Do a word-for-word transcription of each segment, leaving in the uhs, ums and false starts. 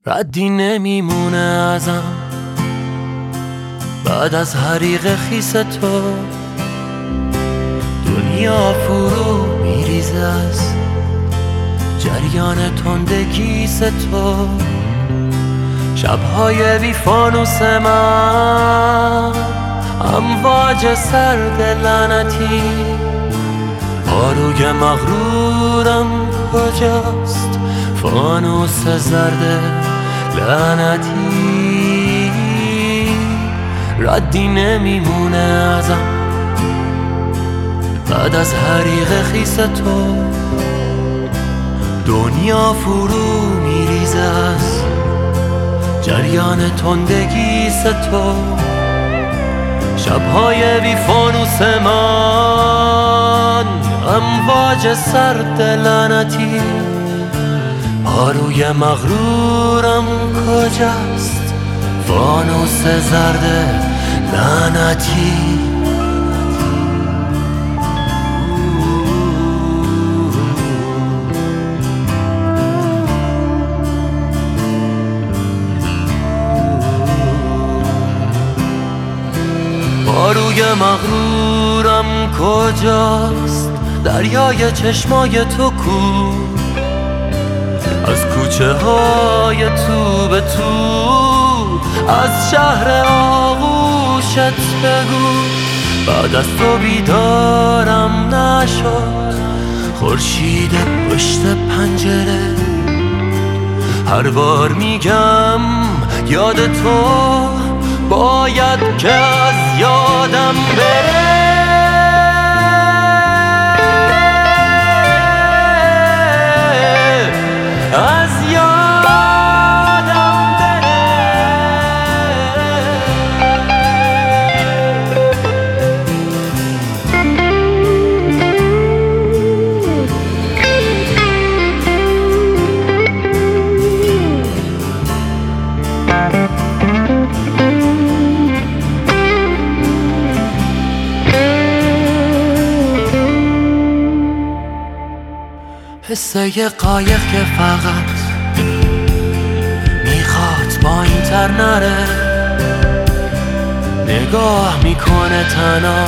ردی نمیمونه ازم بعد از حریق خیس تو. دنیا فرو میریزه از جریان تندگیس تو. شبهای بی فانوس من امواج سرد لعنتی. آروی مغرورم کجاست فانوس زرد لعنتی. ردی نمیمونه ازم بعد از حریق خیس تو. دنیا فرو میریزه از جریان تندگیس تو. شبهای بی فانوس من امواج سرد لعنتی. آروی مغرورم کجاست فانوس زرد لعنتی. آروی مغرورم کجاست دریای چشمای تو کو. از کوچه های تو به تو از شهر آغوشت بگو. بعد از تو بیدارم نشد خورشید پشت پنجره. هر بار میگم یاد تو باید که از یادم بره. از یادم بره. حسه یه قایق که فقط میخواد با این تر نره. نگاه میکنه تنها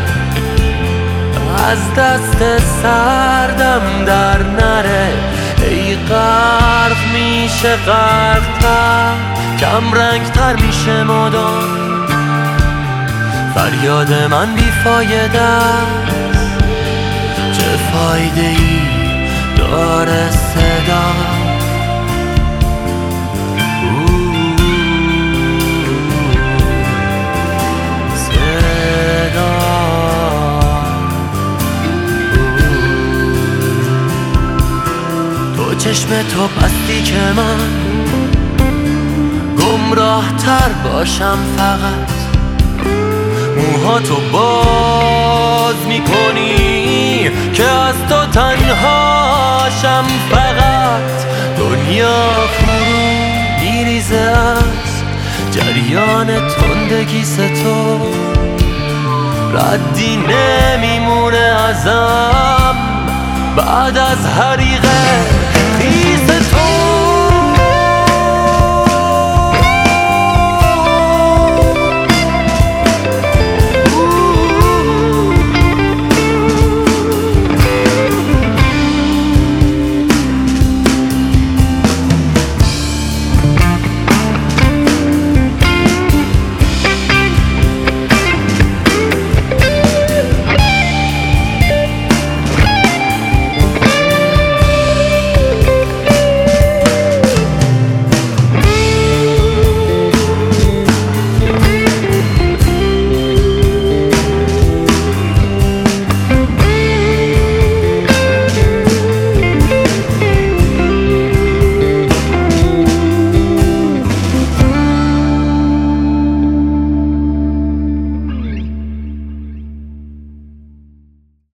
از دست سردم در نره. ای غرق میشه غرق تر کم رنگ تر میشه مدام. فریاد من بیفایده است چه فایده ای داره صدا. صدا تو چشم تو بستی که من گمراه تر باشم. فقط موها تو باز میکنی که از تو تنهاشم. فقط دنیا فرو میریزه از جریان تندگیس تو. ردی نمیمونه ازم بعد از حریق